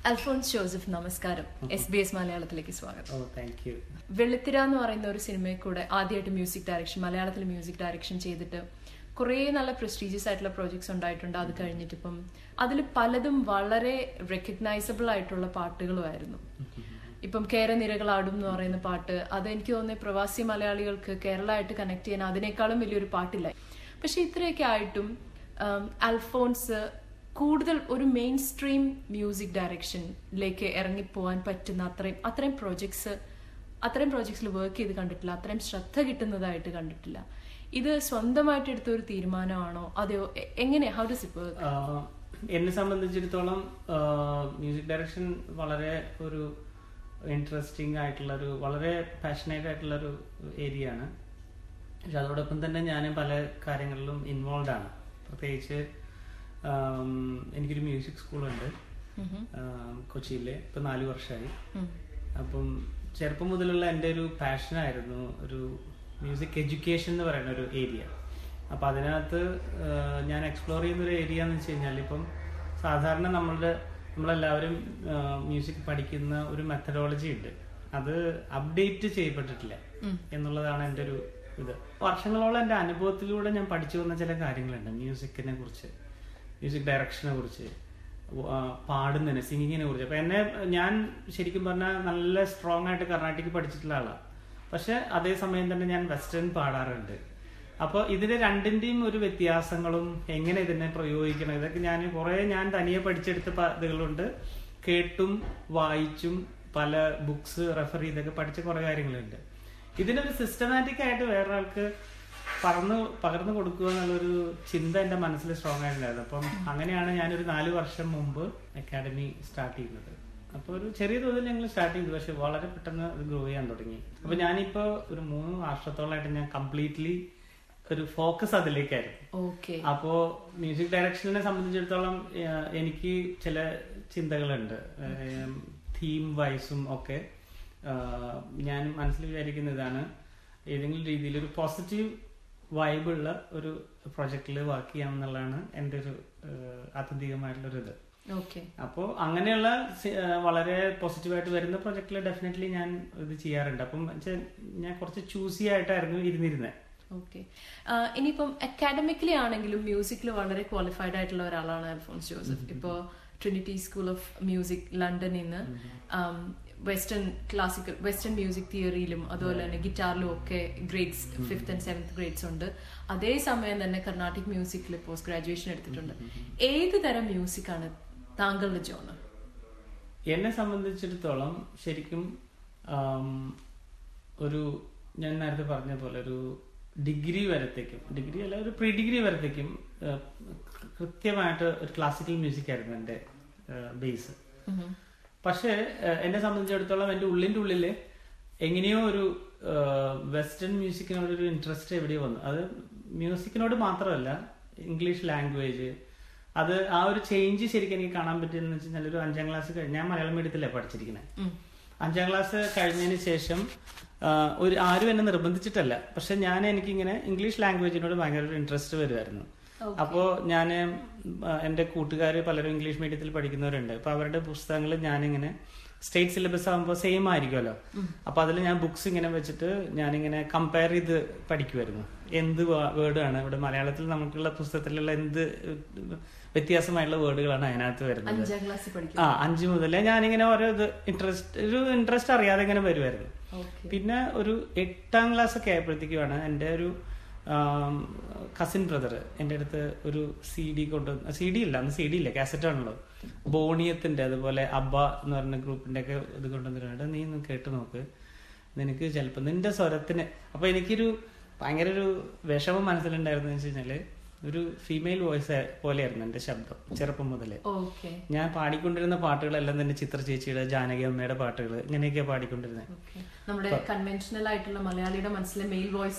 Alphons Joseph, നമസ്കാരം. SBS മലയാളത്തിലേക്ക് സ്വാഗതം. Thank you. വെള്ളിത്തിര എന്ന് പറയുന്ന ഒരു സിനിമയിൽ കൂടെ ആദ്യമായിട്ട് മ്യൂസിക് ഡയറക്ഷൻ, മലയാളത്തിൽ മ്യൂസിക് ഡയറക്ഷൻ ചെയ്തിട്ട് കുറേ നല്ല പ്രസ്റ്റീജിയസ് ആയിട്ടുള്ള പ്രോജക്ട്സ് ഉണ്ടായിട്ടുണ്ട്. അത് കഴിഞ്ഞിട്ട് ഇപ്പം അതിൽ പലതും വളരെ റെക്കഗ്നൈസബിൾ ആയിട്ടുള്ള പാട്ടുകളുമായിരുന്നു. ഇപ്പം കേരനിരകളാടും എന്ന് പറയുന്ന പാട്ട്, അത് എനിക്ക് തോന്നുന്നത് പ്രവാസി മലയാളികൾക്ക് കേരളമായിട്ട് കണക്ട് ചെയ്യാൻ അതിനേക്കാളും വലിയൊരു പാട്ടില്ല. പക്ഷെ ഇത്രയൊക്കെ ആയിട്ടും അൽഫോൺസ് കൂടുതൽ ഒരു മെയിൻ സ്ട്രീം മ്യൂസിക് ഡയറക്ഷനിലേക്ക് ഇറങ്ങിപ്പോവാൻ പറ്റുന്ന അത്രയും പ്രോജക്ട്സിൽ വർക്ക് ചെയ്ത് കണ്ടിട്ടില്ല, അത്രയും ശ്രദ്ധ കിട്ടുന്നതായിട്ട് കണ്ടിട്ടില്ല. ഇത് സ്വന്തമായിട്ട് എടുത്ത ഒരു തീരുമാനമാണോ, അതെയോ എങ്ങനെ? How does it work? എന്നെ സംബന്ധിച്ചിടത്തോളം മ്യൂസിക് ഡയറക്ഷൻ വളരെ ഒരു ഇൻട്രസ്റ്റിംഗ് ആയിട്ടുള്ളൊരു, വളരെ പാഷനേറ്റ് ആയിട്ടുള്ളൊരു ഏരിയ ആണ്. പക്ഷെ അതോടൊപ്പം തന്നെ ഞാൻ പല കാര്യങ്ങളിലും ഇൻവോൾവ് ആണ്. പ്രത്യേകിച്ച് എനിക്കൊരു മ്യൂസിക് സ്കൂളുണ്ട് കൊച്ചിയിലെ, ഇപ്പൊ 4 വർഷമായി. അപ്പം ചെറുപ്പം മുതലുള്ള എൻ്റെ ഒരു പാഷനായിരുന്നു ഒരു മ്യൂസിക് എഡ്യൂക്കേഷൻ എന്ന് പറയുന്ന ഒരു ഏരിയ. അപ്പം അതിനകത്ത് ഞാൻ എക്സ്പ്ലോർ ചെയ്യുന്നൊരു ഏരിയ എന്ന് വെച്ച് കഴിഞ്ഞാൽ, ഇപ്പം സാധാരണ നമ്മളെല്ലാവരും മ്യൂസിക് പഠിക്കുന്ന ഒരു മെത്തഡോളജി ഉണ്ട്, അത് അപ്ഡേറ്റ് ചെയ്യപ്പെട്ടിട്ടില്ല എന്നുള്ളതാണ് എൻ്റെ ഒരു ഇത്. വർഷങ്ങളോളം എൻ്റെ അനുഭവത്തിലൂടെ ഞാൻ പഠിച്ചു വന്ന ചില കാര്യങ്ങളുണ്ട് മ്യൂസിക്കിനെ കുറിച്ച്, മ്യൂസിക് ഡയറക്ഷനെ കുറിച്ച്, പാടുന്നതിന്, സിംഗിങ്ങിനെ കുറിച്ച്. അപ്പം ഞാൻ ശരിക്കും പറഞ്ഞാൽ നല്ല സ്ട്രോങ് ആയിട്ട് കർണാട്ടിക് പഠിച്ചിട്ടുള്ള ആളാണ്. പക്ഷെ അതേസമയം തന്നെ ഞാൻ വെസ്റ്റേൺ പാടാറുണ്ട്. അപ്പോൾ ഇതിന് രണ്ടിൻ്റെയും ഒരു വ്യത്യാസങ്ങളും എങ്ങനെ ഇതിനെ പ്രയോഗിക്കണം, ഇതൊക്കെ ഞാൻ തനിയെ പഠിച്ചെടുത്ത ഇതുകളുണ്ട്. കേട്ടും വായിച്ചും പല ബുക്സ് റെഫർ ചെയ്തൊക്കെ പഠിച്ച കുറേ കാര്യങ്ങളുണ്ട്. ഇതിനൊരു സിസ്റ്റമാറ്റിക് ആയിട്ട് വേറൊരാൾക്ക് പകർന്നു കൊടുക്കുക എന്നുള്ളൊരു ചിന്ത എൻ്റെ മനസ്സിൽ സ്ട്രോങ് ആയിട്ടുണ്ടായിരുന്നു. അപ്പം അങ്ങനെയാണ് ഞാനൊരു 4 വർഷം മുമ്പ് അക്കാഡമി സ്റ്റാർട്ട് ചെയ്യുന്നത്. അപ്പോൾ ഒരു ചെറിയ തോതിൽ ഞങ്ങൾ സ്റ്റാർട്ട് ചെയ്തു, പക്ഷെ വളരെ പെട്ടെന്ന് അത് ഗ്രോ ചെയ്യാൻ തുടങ്ങി. അപ്പൊ ഞാനിപ്പോ ഒരു 3 വർഷത്തോളമായിട്ട് ഞാൻ കംപ്ലീറ്റ്ലി ഒരു ഫോക്കസ് അതിലേക്കായിരുന്നു. അപ്പോ മ്യൂസിക് ഡയറക്ഷനെ സംബന്ധിച്ചിടത്തോളം എനിക്ക് ചില ചിന്തകളുണ്ട്, തീം വൈസും ഒക്കെ. ഞാൻ മനസ്സിൽ വിചാരിക്കുന്ന ഇതാണ്, ഏതെങ്കിലും രീതിയിൽ ഒരു പോസിറ്റീവ് വൈബുള്ള ഒരു പ്രൊജക്റ്റിൽ വർക്ക് ചെയ്യാം എന്നുള്ളതാണ് എൻ്റെ ഒരു ആത്യന്തികമായിട്ടുള്ളൊരു ഇത്. അപ്പോൾ അങ്ങനെയുള്ള വളരെ പോസിറ്റീവായിട്ട് വരുന്ന പ്രൊജക്റ്റിൽ ഡെഫിനറ്റ്ലി ഞാൻ ഇത് ചെയ്യാറുണ്ട്. അപ്പം ഞാൻ കുറച്ച് ചൂസി ആയിട്ടായിരുന്നു ഇരുന്നിരുന്നത്. ഓക്കെ. ഇനിയിപ്പം അക്കാഡമിക്കലി ആണെങ്കിലും മ്യൂസിക്കിൽ വളരെ ക്വാളിഫൈഡ് ആയിട്ടുള്ള ഒരാളാണ് അൽഫോൺസ് ജോസഫ്. ഇപ്പോൾ ട്രിനിറ്റി സ്കൂൾ ഓഫ് മ്യൂസിക് ലണ്ടനിൽ നിന്ന് വെസ്റ്റേൺ മ്യൂസിക് തിയറിയിലും അതുപോലെ തന്നെ ഗിറ്റാറിലും ഒക്കെ grades 5th and 7th grades ഉണ്ട്. അതേസമയം തന്നെ കർണാട്ടിക് മ്യൂസിക്കിൽ പോസ്റ്റ് ഗ്രാജുവേഷൻ എടുത്തിട്ടുണ്ട്. ഏത് തരം മ്യൂസിക്കാണ് താങ്കളുടെ ജോണർ? എന്നെ സംബന്ധിച്ചിടത്തോളം ശരിക്കും ഒരു, ഞാൻ നേരത്തെ പറഞ്ഞ പോലെ ഒരു ഡിഗ്രി അല്ല, ഒരു പ്രീ ഡിഗ്രി വരത്തേക്കും കൃത്യമായിട്ട് ഒരു ക്ലാസിക്കൽ മ്യൂസിക് ആയിരുന്നു എൻ്റെ ബേസ്. പക്ഷെ എന്നെ സംബന്ധിച്ചിടത്തോളം എൻ്റെ ഉള്ളിൻ്റെ ഉള്ളില് എങ്ങനെയോ ഒരു വെസ്റ്റേൺ മ്യൂസിക്കിനോടൊരു ഇൻട്രസ്റ്റ് എവിടെയോ വന്നു. അത് മ്യൂസിക്കിനോട് മാത്രമല്ല, ഇംഗ്ലീഷ് ലാംഗ്വേജ്, അത് ആ ഒരു ചേഞ്ച് ശരിക്കും എനിക്ക് കാണാൻ പറ്റിയെന്ന് വെച്ച് കഴിഞ്ഞാൽ, ഒരു 5ാം ക്ലാസ് കഴിഞ്ഞ്, ഞാൻ മലയാളം മീഡിയത്തിലാണ് പഠിച്ചിരിക്കുന്നത്. 5ാം ക്ലാസ് കഴിഞ്ഞതിന് ശേഷം ആരും എന്നെ നിർബന്ധിച്ചിട്ടല്ല, പക്ഷെ എനിക്കിങ്ങനെ ഇംഗ്ലീഷ് ലാംഗ്വേജിനോട് ഭയങ്കര ഒരു ഇൻട്രസ്റ്റ് വരുമായിരുന്നു. അപ്പോ ഞാൻ എൻ്റെ കൂട്ടുകാർ പലരും ഇംഗ്ലീഷ് മീഡിയത്തിൽ പഠിക്കുന്നവരുണ്ട്. അപ്പൊ അവരുടെ പുസ്തകങ്ങൾ ഞാനിങ്ങനെ, സ്റ്റേറ്റ് സിലബസ് ആകുമ്പോൾ സെയിം ആയിരിക്കുമല്ലോ, അപ്പൊ അതിൽ ഞാൻ ബുക്സ് ഇങ്ങനെ വെച്ചിട്ട് ഞാനിങ്ങനെ കമ്പയർ ചെയ്ത് പഠിക്കുമായിരുന്നു. എന്ത് വേർഡാണ് ഇവിടെ മലയാളത്തിൽ നമുക്കുള്ള പുസ്തകത്തിലുള്ള എന്ത് വ്യത്യാസമായിട്ടുള്ള വേർഡുകളാണ് അതിനകത്ത് വരുന്നത്. 5 മുതലേ ഞാനിങ്ങനെ ഓരോ ഇൻട്രസ്റ്റ് അറിയാതെ ഇങ്ങനെ വരുമായിരുന്നു. പിന്നെ ഒരു 8ാം ക്ലാസ് ഒക്കെ ആയപ്പോഴത്തേക്കുമാണ് എൻ്റെ ഒരു കസിൻ ബ്രദർ എൻ്റെ അടുത്ത് ഒരു CD കൊണ്ടുവന്ന്, CD ഇല്ല, അന്ന് CD ഇല്ല, കാസറ്റ് ആണല്ലോ, ബോണിയത്തിന്റെ, അതുപോലെ അബ്ബ എന്ന് പറഞ്ഞ ഗ്രൂപ്പിന്റെ ഒക്കെ ഇത് കൊണ്ടുവന്നിട്ടുണ്ട്. നീ ഒന്ന് കേട്ട് നോക്ക്, നിനക്ക് ചിലപ്പോൾ നിന്റെ സ്വരത്തിന്. അപ്പൊ എനിക്കൊരു ഭയങ്കര ഒരു വിഷമം മനസ്സിലുണ്ടായിരുന്നു എന്ന് വെച്ച് കഴിഞ്ഞാല്, ഒരു ഫീമെയിൽ വോയിസ് പോലെയായിരുന്നു എന്റെ ശബ്ദം ചെറുപ്പം മുതലേ. ഞാൻ പാടിക്കൊണ്ടിരുന്ന പാട്ടുകളെല്ലാം തന്നെ ചിത്ര ചേച്ചിയുടെ, ജാനകി അമ്മയുടെ പാട്ടുകൾ, ഇങ്ങനെയൊക്കെയാ പാടിക്കൊണ്ടിരുന്നത്. നമ്മുടെ കൺവെൻഷണൽ ആയിട്ടുള്ള മലയാളിയുടെ മനസ്സിലെ മെയിൽ വോയിസ്.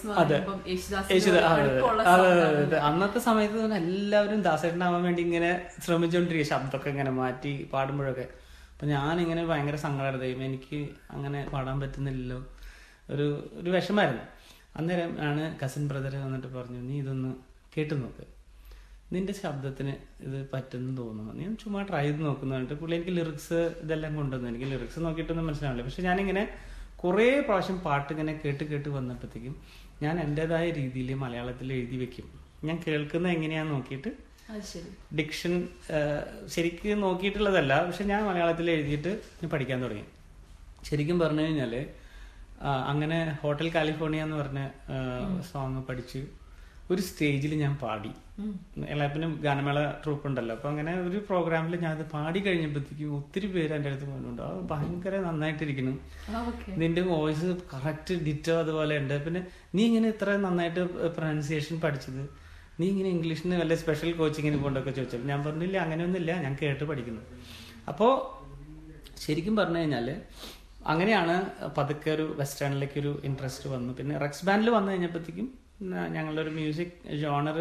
അന്നത്തെ സമയത്ത് എല്ലാവരും ദാസേട്ടനാവാൻ വേണ്ടി ഇങ്ങനെ ശ്രമിച്ചുകൊണ്ടിരിക്കുക, ശബ്ദമൊക്കെ ഇങ്ങനെ മാറ്റി പാടുമ്പോഴൊക്കെ. അപ്പൊ ഞാനിങ്ങനെ ഭയങ്കര സങ്കടമായിരുന്നു, എനിക്ക് അങ്ങനെ പാടാൻ പറ്റുന്നില്ലല്ലോ, ഒരു വിഷമായിരുന്നു. അന്നേരം ആണ് കസിൻ ബ്രദർ വന്നിട്ട് പറഞ്ഞു, നീ ഇതൊന്ന് കേട്ടു നോക്ക്. നിന്റെ ശബ്ദത്തിന് ഇത് പറ്റുന്നു തോന്നുന്നു, ഞാൻ ചുമ്മാ ട്രൈ ചെയ്ത് നോക്കുന്നുണ്ട്. പുള്ളി എനിക്ക് ലിറിക്സ് ഇതെല്ലാം കൊണ്ടുവന്നു. എനിക്ക് ലിറിക്സ് നോക്കിയിട്ടൊന്നും മനസ്സിലാവില്ല. പക്ഷെ ഞാനിങ്ങനെ കുറേ പ്രാവശ്യം പാട്ട് ഇങ്ങനെ കേട്ട് വന്നപ്പോഴത്തേക്കും ഞാൻ എൻ്റെതായ രീതിയിൽ മലയാളത്തിൽ എഴുതി വെക്കും. ഞാൻ കേൾക്കുന്നത് എങ്ങനെയാന്ന് നോക്കിയിട്ട് ഡിക്ഷൻ ശരിക്കും നോക്കിയിട്ടുള്ളതല്ല, പക്ഷെ ഞാൻ മലയാളത്തിൽ എഴുതിയിട്ട് പഠിക്കാൻ തുടങ്ങി. ശരിക്കും പറഞ്ഞു കഴിഞ്ഞാൽ അങ്ങനെ ഹോട്ടൽ കാലിഫോർണിയ എന്ന് പറഞ്ഞ സോങ് പഠിച്ച് ഒരു സ്റ്റേജിൽ ഞാൻ പാടി. എല്ലാത്തിനും ഗാനമേള ട്രൂപ്പ് ഉണ്ടല്ലോ, അപ്പൊ അങ്ങനെ ഒരു പ്രോഗ്രാമിൽ ഞാൻ അത് പാടി കഴിഞ്ഞപ്പോഴത്തേക്കും ഒത്തിരി പേര് എൻ്റെ അടുത്ത് പറഞ്ഞിട്ടുണ്ട്, അത് ഭയങ്കര നന്നായിട്ടിരിക്കുന്നു, നിന്റെ വോയിസ് കറക്റ്റ് ഡിറ്റോ അതുപോലെ ഉണ്ട്, പിന്നെ നീ ഇങ്ങനെ ഇത്ര നന്നായിട്ട് പ്രൊനൗൺസിയേഷൻ പഠിച്ചത്, നീ ഇങ്ങനെ ഇംഗ്ലീഷിന് വല്ല സ്പെഷ്യൽ കോച്ചിങ്ങിന് പോകണ്ടൊക്കെ ചോദിച്ചത്. ഞാൻ പറഞ്ഞില്ല, അങ്ങനെയൊന്നുമില്ല, ഞാൻ കേട്ട് പഠിക്കുന്നു. അപ്പോൾ ശരിക്കും പറഞ്ഞു കഴിഞ്ഞാൽ അങ്ങനെയാണ് പതുക്കെ ഒരു വെസ്റ്റേണിലേക്ക് ഒരു ഇൻട്രസ്റ്റ് വന്നു. പിന്നെ റെക്സ് ബാൻഡിൽ വന്നു കഴിഞ്ഞപ്പോഴത്തേക്കും ഞങ്ങളുടെ ഒരു മ്യൂസിക് ജോണർ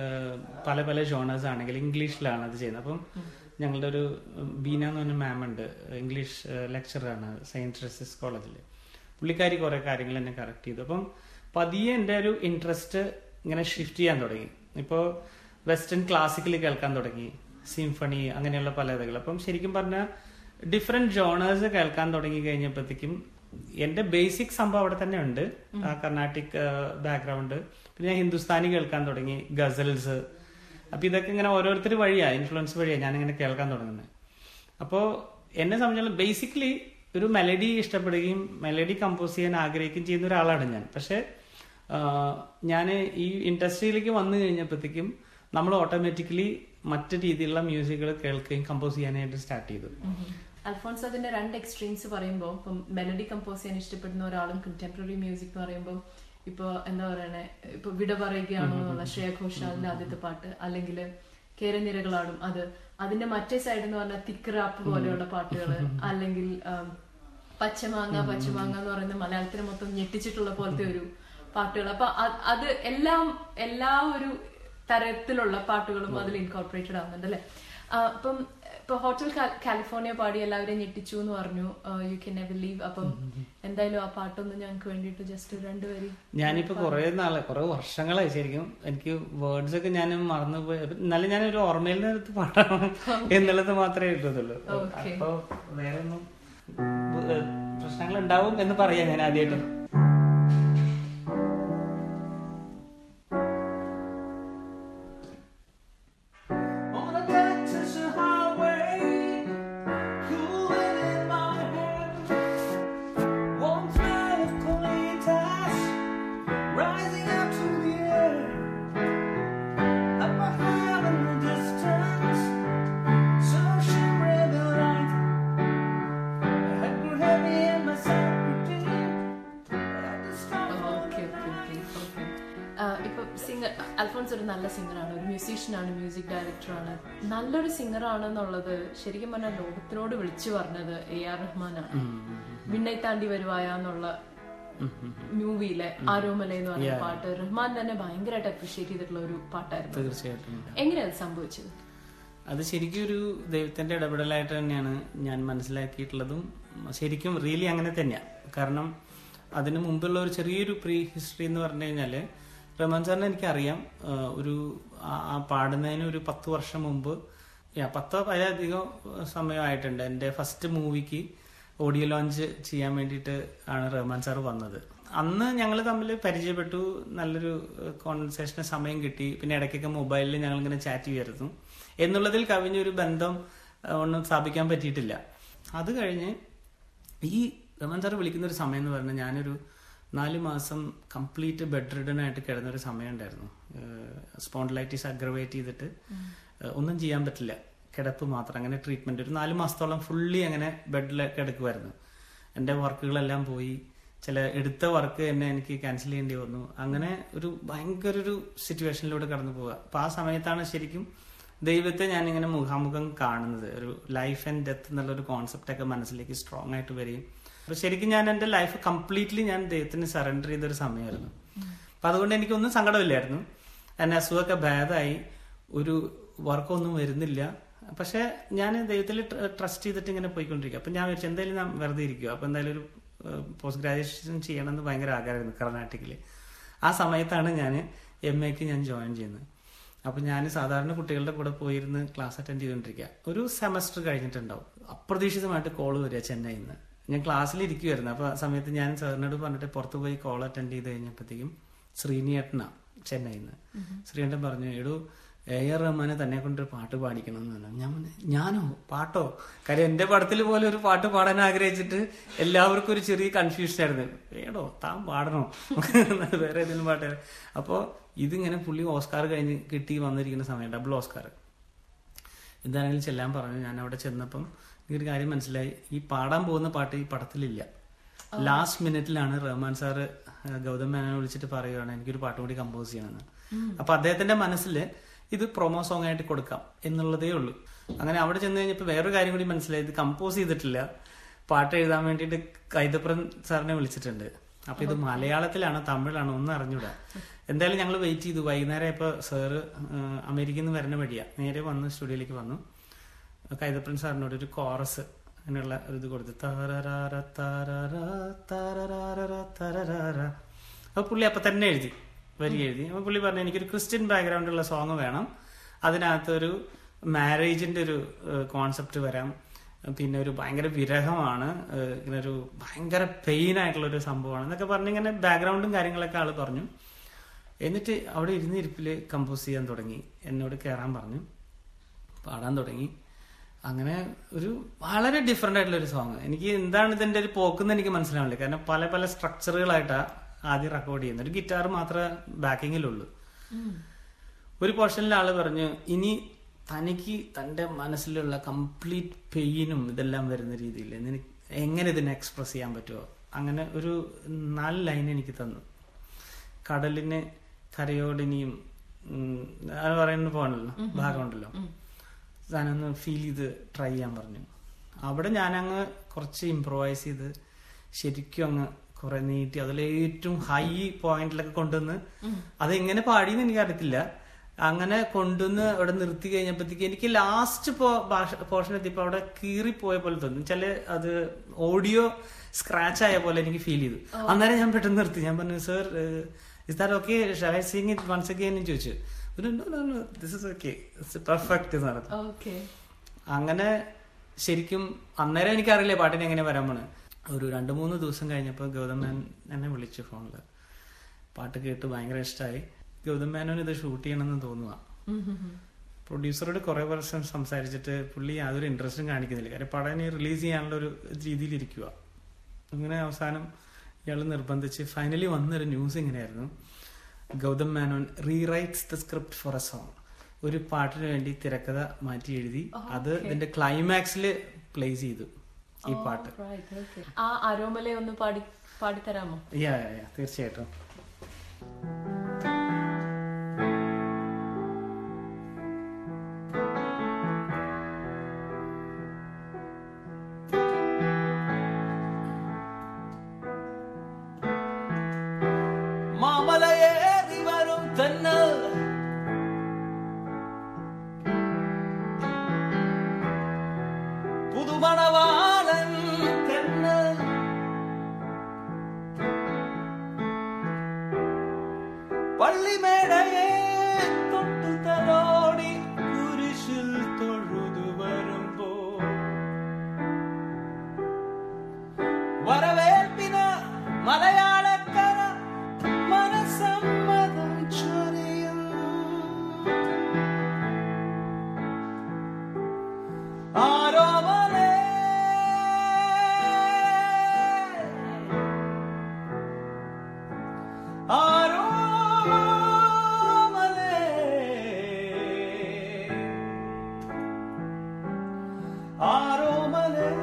പല ജോണേഴ്സ് ആണെങ്കിൽ ഇംഗ്ലീഷിലാണ് അത് ചെയ്യുന്നത്. അപ്പം ഞങ്ങളുടെ ഒരു ബീന എന്ന് പറഞ്ഞ മാം ഉണ്ട്, ഇംഗ്ലീഷ് ലെക്ചറാണ് സെയിൻറ്റ് ട്രസിസ് കോളേജിൽ. പുള്ളിക്കാരി കുറെ കാര്യങ്ങൾ എന്നെ കറക്റ്റ് ചെയ്തു. അപ്പം പതിയെ എൻ്റെ ഒരു ഇൻട്രസ്റ്റ് ഇങ്ങനെ ഷിഫ്റ്റ് ചെയ്യാൻ തുടങ്ങി. ഇപ്പോൾ വെസ്റ്റേൺ ക്ലാസിക്കൽ കേൾക്കാൻ തുടങ്ങി, സിംഫണി, അങ്ങനെയുള്ള പല ഇതുകൾ. അപ്പം ശരിക്കും പറഞ്ഞാൽ ഡിഫറെന്റ് ജോണേഴ്സ് കേൾക്കാൻ തുടങ്ങി കഴിഞ്ഞപ്പോഴത്തേക്കും എന്റെ ബേസിക് സംഭവം അവിടെ തന്നെ ഉണ്ട്, ആ കർണാട്ടിക് ബാക്ക്ഗ്രൗണ്ട്. പിന്നെ ഞാൻ ഹിന്ദുസ്ഥാനി കേൾക്കാൻ തുടങ്ങി, ഗസൽസ്. അപ്പൊ ഇതൊക്കെ ഇങ്ങനെ ഓരോരുത്തർ വഴിയാ, ഇൻഫ്ലുവൻസ് വഴിയാ ഞാനിങ്ങനെ കേൾക്കാൻ തുടങ്ങുന്നത്. അപ്പോൾ എന്നെ സംബന്ധിച്ചാൽ ബേസിക്കലി ഒരു മെലഡി ഇഷ്ടപ്പെടുകയും മെലഡി കമ്പോസ് ചെയ്യാൻ ആഗ്രഹിക്കുകയും ചെയ്യുന്ന ഒരാളാണ് ഞാൻ. പക്ഷെ ഞാൻ ഈ ഇൻഡസ്ട്രിയിലേക്ക് വന്നു കഴിഞ്ഞപ്പോഴത്തേക്കും നമ്മൾ ഓട്ടോമാറ്റിക്കലി മറ്റു രീതിയിലുള്ള മ്യൂസിക്കുകൾ കേൾക്കുകയും കമ്പോസ് ചെയ്യാനായിട്ട് സ്റ്റാർട്ട് ചെയ്തു. അൽഫോൺസ് അതിന്റെ രണ്ട് എക്സ്ട്രീംസ് പറയുമ്പോൾ, ഇപ്പം മെലഡി കമ്പോസ് ചെയ്യാൻ ഇഷ്ടപ്പെടുന്ന ഒരാളും കണ്ടംപററി മ്യൂസിക് എന്ന് പറയുമ്പോൾ ഇപ്പൊ എന്താ പറയണേ, ഇപ്പൊ വിട പറയുകയാണോ എന്നുള്ള ശ്രേയ ഘോഷാലിന്റെ ആദ്യത്തെ പാട്ട്, അല്ലെങ്കിൽ കേരനിരകളാടും അത്, അതിന്റെ മറ്റേ സൈഡ് എന്ന് പറഞ്ഞാൽ തിക്ക് റാപ്പ് പോലെയുള്ള പാട്ടുകൾ, അല്ലെങ്കിൽ പച്ചമാങ്ങ എന്ന് പറയുന്ന മലയാളത്തിനെ മൊത്തം ഞെട്ടിച്ചിട്ടുള്ള പോലത്തെ ഒരു പാട്ടുകൾ. അപ്പൊ അത് എല്ലാ ഒരു തരത്തിലുള്ള പാട്ടുകളും അതിൽ ഇൻകോർപ്പറേറ്റഡ് ആവുന്നുണ്ട് അല്ലെ. അപ്പം ഇപ്പൊ ഹോട്ടൽ കാലിഫോർണിയ പാടി എല്ലാവരെയും ഞെട്ടിച്ചു എന്ന് പറഞ്ഞു, യു കെൻ നെവർ ലീവ്. അപ്പം എന്തായാലും ആ പാട്ടൊന്ന് ഞങ്ങൾക്ക് വേണ്ടിട്ട് ജസ്റ്റ് രണ്ടുപേരും. ഞാനിപ്പോ കുറെ വർഷങ്ങളായി ശരിക്കും എനിക്ക് വേർഡ്സ് ഒക്കെ ഞാൻ മറന്നുപോയി. എന്നാലും ഞാൻ ഒരു ഓർമ്മയിൽ നിന്നെടുത്ത് പാടാം എന്നുള്ളത് മാത്രമേ കിട്ടത്തുള്ളൂ. അപ്പൊ വേറെ ഒന്നും പ്രശ്നങ്ങൾ ഉണ്ടാവും എന്ന് പറയാം ഞാൻ ആദ്യമായിട്ട്. അൽഫോൺസ് ഒരു നല്ല സിംഗറാണ്, ഒരു മ്യൂസീഷ്യനാണ്, മ്യൂസിക് ഡയറക്ടറാണ്, നല്ലൊരു സിംഗറാണെന്നുള്ളത് ശരിക്കും പറഞ്ഞാൽ ലോകത്തിനോട് വിളിച്ചു പറഞ്ഞത് AR റഹ്മാനാണ്. വിണ്ണൈ താണ്ടി വരുവായ എന്നുള്ള മൂവിയിലെ ആരോമല എന്ന് പറഞ്ഞ പാട്ട് റഹ്മാൻ തന്നെ ഭയങ്കരമായിട്ട് അപ്രീഷിയേറ്റ് ചെയ്തിട്ടുള്ള ഒരു പാട്ടായിരുന്നു. തീർച്ചയായിട്ടും. എങ്ങനെയാണ് അത് സംഭവിച്ചത്? അത് ശരിക്കും ഒരു ദൈവത്തിന്റെ ഇടപെടലായിട്ട് തന്നെയാണ് ഞാൻ മനസ്സിലാക്കിയിട്ടുള്ളതും. ശരിക്കും റിയലി അങ്ങനെ തന്നെയാണ്. കാരണം അതിന് മുമ്പുള്ള ഒരു ചെറിയൊരു പ്രീ ഹിസ്റ്ററി എന്ന് പറഞ്ഞു കഴിഞ്ഞാല്, റഹ്മാൻ സാറിനെ എനിക്കറിയാം. ഒരു പാടുന്നതിന് ഒരു 10 വർഷം മുമ്പ്, 10 അതിലധികം സമയമായിട്ടുണ്ട്. എൻ്റെ ഫസ്റ്റ് മൂവിക്ക് ഓഡിയോ ലോഞ്ച് ചെയ്യാൻ വേണ്ടിയിട്ട് ആണ് റഹ്മാൻ സാർ വന്നത്. അന്ന് ഞങ്ങൾ തമ്മിൽ പരിചയപ്പെട്ടു, നല്ലൊരു കോൺവെർസേഷന് സമയം കിട്ടി. പിന്നെ ഇടയ്ക്കൊക്കെ മൊബൈലിൽ ഞങ്ങളിങ്ങനെ ചാറ്റ് ചെയ്യുമായിരുന്നു. എന്നുള്ളതിൽ കവിഞ്ഞൊരു ബന്ധം ഒന്നും സ്ഥാപിക്കാൻ പറ്റിയിട്ടില്ല. അത് കഴിഞ്ഞ് ഈ റഹ്മാൻ സാർ വിളിക്കുന്ന ഒരു സമയം എന്ന് പറഞ്ഞാൽ ഞാനൊരു 4 മാസം കംപ്ലീറ്റ് ബെഡ് റിഡൻ ആയിട്ട് കിടന്നൊരു സമയം ഉണ്ടായിരുന്നു. സ്പോണ്ടിലൈറ്റിസ് അഗ്രവേറ്റ് ചെയ്തിട്ട് ഒന്നും ചെയ്യാൻ പറ്റില്ല, കിടപ്പ് മാത്രം. അങ്ങനെ ട്രീറ്റ്മെന്റ് ഒരു 4 മാസത്തോളം ഫുള്ളി അങ്ങനെ ബെഡിൽ കിടക്കുമായിരുന്നു. എൻ്റെ വർക്കുകളെല്ലാം പോയി, ചില എടുത്ത വർക്ക് തന്നെ എനിക്ക് ക്യാൻസൽ ചെയ്യേണ്ടി വന്നു. അങ്ങനെ ഒരു ഭയങ്കര ഒരു സിറ്റുവേഷനിലൂടെ കടന്നു പോവുക. അപ്പൊ ആ സമയത്താണ് ശരിക്കും ദൈവത്തെ ഞാനിങ്ങനെ മുഖാമുഖം കാണുന്നത്. ഒരു ലൈഫ് ആൻഡ് ഡെത്ത് എന്നുള്ളൊരു കോൺസെപ്റ്റ് ഒക്കെ മനസ്സിലേക്ക് സ്ട്രോങ് ആയിട്ട് വരികയും, അപ്പൊ ശരിക്കും ഞാൻ എൻ്റെ ലൈഫ് കംപ്ലീറ്റ്ലി ഞാൻ ദൈവത്തിന് സറണ്ടർ ചെയ്തൊരു സമയമായിരുന്നു. അപ്പൊ അതുകൊണ്ട് എനിക്കൊന്നും സങ്കടമില്ലായിരുന്നു. എന്നെ അസുഖമൊക്കെ ഭേദമായി, ഒരു വർക്കൊന്നും വരുന്നില്ല. പക്ഷെ ഞാൻ ദൈവത്തിൽ ട്രസ്റ്റ് ചെയ്തിട്ട് ഇങ്ങനെ പോയിക്കൊണ്ടിരിക്കുക. അപ്പൊ ഞാൻ വിചാരിച്ചു എന്തായാലും ഞാൻ വെറുതെ ഇരിക്കുക, അപ്പൊ എന്തായാലും ഒരു പോസ്റ്റ് ഗ്രാജുവേഷൻ ചെയ്യണമെന്ന് ഭയങ്കര ആഗ്രഹമായിരുന്നു കർണാട്ടിക്കില്. ആ സമയത്താണ് ഞാൻ MAക്ക് ഞാൻ ജോയിൻ ചെയ്യുന്നത്. അപ്പൊ ഞാൻ സാധാരണ കുട്ടികളുടെ കൂടെ പോയിരുന്ന് ക്ലാസ് അറ്റൻഡ് ചെയ്തുകൊണ്ടിരിക്കുക. ഒരു സെമസ്റ്റർ കഴിഞ്ഞിട്ടുണ്ടാവും, അപ്രതീക്ഷിതമായിട്ട് കോള് വരിക ചെന്നൈയിൽ നിന്ന്. ഞാൻ ക്ലാസ്സിൽ ഇരിക്കുമായിരുന്നു. അപ്പൊ ആ സമയത്ത് ഞാൻ സാറിനോട് പറഞ്ഞിട്ട് പുറത്ത് പോയി കോൾ അറ്റൻഡ് ചെയ്ത് കഴിഞ്ഞപ്പോഴത്തേക്കും ശ്രീനിയേട്ടനാ ചെന്നൈയിൽ നിന്ന്. ശ്രീയേട്ടൻ പറഞ്ഞു, എടോ AR റഹ്മാനെ തന്നെ കൊണ്ടൊരു പാട്ട് പാടിക്കണം എന്ന് പറഞ്ഞു. ഞാനോ പാട്ടോ? കാര്യം എന്റെ പടത്തിൽ പോലെ ഒരു പാട്ട് പാടാൻ ആഗ്രഹിച്ചിട്ട് എല്ലാവർക്കും ഒരു ചെറിയ കൺഫ്യൂഷൻ ആയിരുന്നു. ഏടോ താൻ പാടണോ വേറെ ഏതെങ്കിലും പാട്ട്? അപ്പോൾ ഇതിങ്ങനെ പുള്ളി ഓസ്കാർ കഴിഞ്ഞ് കിട്ടി വന്നിരിക്കുന്ന സമയം, ഡബിൾ ഓസ്കാർ. എന്താണെങ്കിലും ചെല്ലാൻ പറഞ്ഞു. ഞാൻ അവിടെ ചെന്നപ്പം എനിക്കൊരു കാര്യം മനസ്സിലായി, ഈ പാടാൻ പോകുന്ന പാട്ട് ഈ പടത്തിലില്ല. ലാസ്റ്റ് മിനിറ്റിലാണ് റഹ്മാൻ സാറ് ഗൗതം മേനോനെ വിളിച്ചിട്ട് പറയുകയാണ് എനിക്കൊരു പാട്ട് കൂടി കമ്പോസ് ചെയ്യണമെന്ന്. അപ്പൊ അദ്ദേഹത്തിന്റെ മനസ്സിൽ ഇത് പ്രൊമോ സോങ് ആയിട്ട് കൊടുക്കാം എന്നുള്ളതേ ഉള്ളൂ. അങ്ങനെ അവിടെ ചെന്ന് കഴിഞ്ഞപ്പോൾ വേറൊരു കാര്യം കൂടി മനസ്സിലായി, ഇത് കമ്പോസ് ചെയ്തിട്ടില്ല, പാട്ട് എഴുതാൻ വേണ്ടിയിട്ട് കൈതപ്രൻ സാറിനെ വിളിച്ചിട്ടുണ്ട്. അപ്പൊ ഇത് മലയാളത്തിലാണോ തമിഴാണോ ഒന്നും അറിഞ്ഞൂടാ. എന്തായാലും ഞങ്ങൾ വെയിറ്റ് ചെയ്തു. വൈകുന്നേരം ഇപ്പൊ സാറ് അമേരിക്കയിൽ നിന്ന് വരുന്ന വഴിയാ, നേരെ വന്ന് സ്റ്റുഡിയോയിലേക്ക് വന്നു. കൈതപ്രൻ സാറിനോട് ഒരു കോറസ് അങ്ങനെയുള്ള ഒരു ഇത് കൊടുത്തു, താരരാര താരര താരരാര താരരാര. അപ്പൊ പുള്ളി അപ്പൊ തന്നെ എഴുതി, വരി എഴുതി. അപ്പൊ പുള്ളി പറഞ്ഞു എനിക്കൊരു ക്രിസ്ത്യൻ ബാക്ക്ഗ്രൗണ്ട് ഉള്ള സോങ് വേണം, അതിനകത്തൊരു മാരേജിന്റെ ഒരു കോൺസെപ്റ്റ് വരാം, പിന്നെ ഒരു ഭയങ്കര വിരഹമാണ്, ഇങ്ങനെ ഒരു ഭയങ്കര പെയിൻ ആയിട്ടുള്ള ഒരു സംഭവമാണ് എന്നൊക്കെ പറഞ്ഞ് ഇങ്ങനെ ബാക്ക്ഗ്രൗണ്ടും കാര്യങ്ങളൊക്കെ ആള് പറഞ്ഞു. എന്നിട്ട് അവിടെ ഇരുന്നിരിപ്പില് കമ്പോസ് ചെയ്യാൻ തുടങ്ങി. എന്നോട് കയറാൻ പറഞ്ഞു, പാടാൻ തുടങ്ങി. അങ്ങനെ ഒരു വളരെ ഡിഫറെന്റ് ആയിട്ടുള്ള ഒരു സോങ്. എനിക്ക് എന്താണ് ഇതിന്റെ ഒരു പോക്കെന്ന് എനിക്ക് മനസ്സിലാവില്ല. കാരണം പല പല സ്ട്രക്ചറുകളായിട്ടാ ആദ്യം റെക്കോർഡ് ചെയ്യുന്നത്. ഒരു ഗിറ്റാർ മാത്രമേ ബാക്കിങ്ങിലുള്ളൂ. ഒരു പോർഷനിൽ ആള് പറഞ്ഞു ഇനി തനിക്ക് തന്റെ മനസ്സിലുള്ള കംപ്ലീറ്റ് പെയിനും ഇതെല്ലാം വരുന്ന രീതിയിൽ എങ്ങനെ ഇതിനെ എക്സ്പ്രസ് ചെയ്യാൻ പറ്റുമോ. അങ്ങനെ ഒരു 4 ലൈൻ എനിക്ക് തന്നു. കടലിന് കരയോടിനിയും അത് പറയുന്ന പോകണല്ലോ ഭാഗമുണ്ടല്ലോ, താനൊന്ന് ഫീൽ ചെയ്ത് ട്രൈ ചെയ്യാൻ പറഞ്ഞു. അവിടെ ഞാനങ്ങ് കുറച്ച് ഇംപ്രൂവൈസ് ചെയ്ത് ശരിക്കും അങ്ങ് കുറെ നീട്ടി അതിലേറ്റവും ഹൈ പോയിന്റിലൊക്കെ കൊണ്ടുവന്ന് അതെങ്ങനെ പാടിയെന്ന് എനിക്കറിയത്തില്ല. അങ്ങനെ കൊണ്ടുവന്ന് അവിടെ നിർത്തി കഴിഞ്ഞപ്പോഴത്തേക്ക് എനിക്ക് ലാസ്റ്റ് പോർഷൻ എത്തിയപ്പോ അവിടെ കീറിപ്പോയ പോലെ തോന്നി. വെച്ചാല് അത് ഓഡിയോ സ്ക്രാച്ച് ആയ പോലെ എനിക്ക് ഫീൽ ചെയ്തു. അന്നേരം ഞാൻ പെട്ടെന്ന് നിർത്തി. ഞാൻ പറഞ്ഞു sir is that okay, shall I sing it once again എന്ന് ചോദിച്ചു. This is okay, it's perfect എന്ന് പറഞ്ഞു. അങ്ങനെ ശരിക്കും അന്നേരം എനിക്കറിയില്ല പാട്ടിന് എങ്ങനെ വരാൻ പോണ്. ഒരു 2-3 ദിവസം കഴിഞ്ഞപ്പോൾ ഗൗതം മേനോൻ എന്നെ വിളിച്ചു ഫോണില്. പാട്ട് കേട്ട് ഭയങ്കര ഇഷ്ടമായി. ഗൗതം മേനോൻ ഇത് ഷൂട്ട് ചെയ്യണമെന്ന് തോന്നുക. പ്രൊഡ്യൂസറോട് കുറെ വർഷം സംസാരിച്ചിട്ട് പുള്ളി യാതൊരു ഇൻട്രസ്റ്റും കാണിക്കുന്നില്ല. കാര്യം പടം റിലീസ് ചെയ്യാനുള്ള ഒരു രീതിയിൽ ഇരിക്കുക. അങ്ങനെ അവസാനം ഇയാൾ നിർബന്ധിച്ച് ഫൈനലി വന്നൊരു ന്യൂസ് ഇങ്ങനെയായിരുന്നു, Gautham Menon rewrites the script for a song. ഒരു പാട്ടിന് വേണ്ടി തിരക്കഥ മാറ്റി എഴുതി അത് ഇതിന്റെ ക്ലൈമാക്സിൽ പ്ലേസ് ചെയ്തു ഈ പാട്ട്. ആ അരോമലെ ഒന്ന് പാടിത്തരാമോ? തീർച്ചയായിട്ടും. മാമലയേറി വരും തെന്നൽ പുതുമണവാളൻ തെന്നൽ പള്ളിമേടയെ തൊട്ടു തലോടി കുരിശിൽ തൊഴുതു വരുമ്പോ വരവേൽപ്പിന് മലയാളക്കര മനസമ്മതം ചൊരിയും. ആരോമലേ ആരോമലേ ആരോമലേ